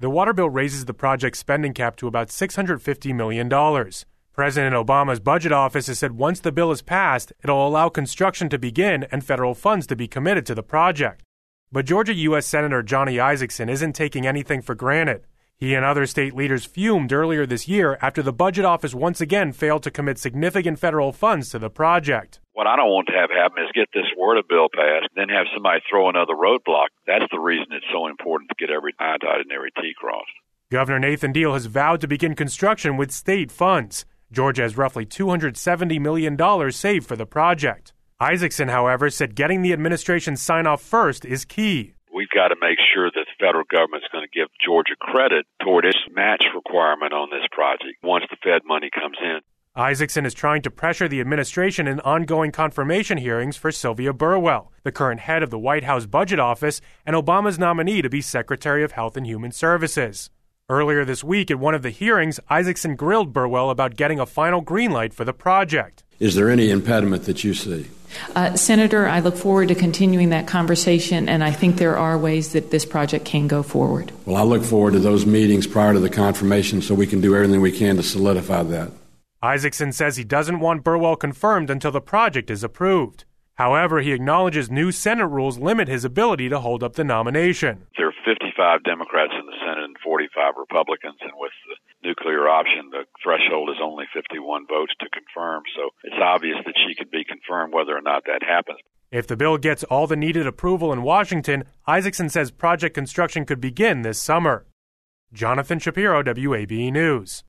The water bill raises the project's spending cap to about $650 million. President Obama's budget office has said once the bill is passed, it'll allow construction to begin and federal funds to be committed to the project. But Georgia U.S. Senator Johnny Isakson isn't taking anything for granted. He and other state leaders fumed earlier this year after the budget office once again failed to commit significant federal funds to the project. What I don't want to have happen is get this WRDA bill passed, then have somebody throw another roadblock. That's the reason it's so important to get every I dotted and every T crossed. Governor Nathan Deal has vowed to begin construction with state funds. Georgia has roughly $270 million saved for the project. Isakson, however, said getting the administration's sign-off first is key. We've got to make sure that the federal government's going to give Georgia credit toward its match requirement on this project once the Fed money comes in. Isakson is trying to pressure the administration in ongoing confirmation hearings for Sylvia Burwell, the current head of the White House Budget Office and Obama's nominee to be Secretary of Health and Human Services. Earlier this week, at one of the hearings, Isakson grilled Burwell about getting a final green light for the project. Is there any impediment that you see? Senator, I look forward to continuing that conversation, and I think there are ways that this project can go forward. Well, I look forward to those meetings prior to the confirmation so we can do everything we can to solidify that. Isakson says he doesn't want Burwell confirmed until the project is approved. However, he acknowledges new Senate rules limit his ability to hold up the nomination. There are 55 Democrats in the Senate and 45 Republicans, and with the nuclear option, the threshold is only 51 votes to confirm, so it's obvious that she could be confirmed whether or not that happens. If the bill gets all the needed approval in Washington, Isakson says project construction could begin this summer. Jonathan Shapiro, WABE News.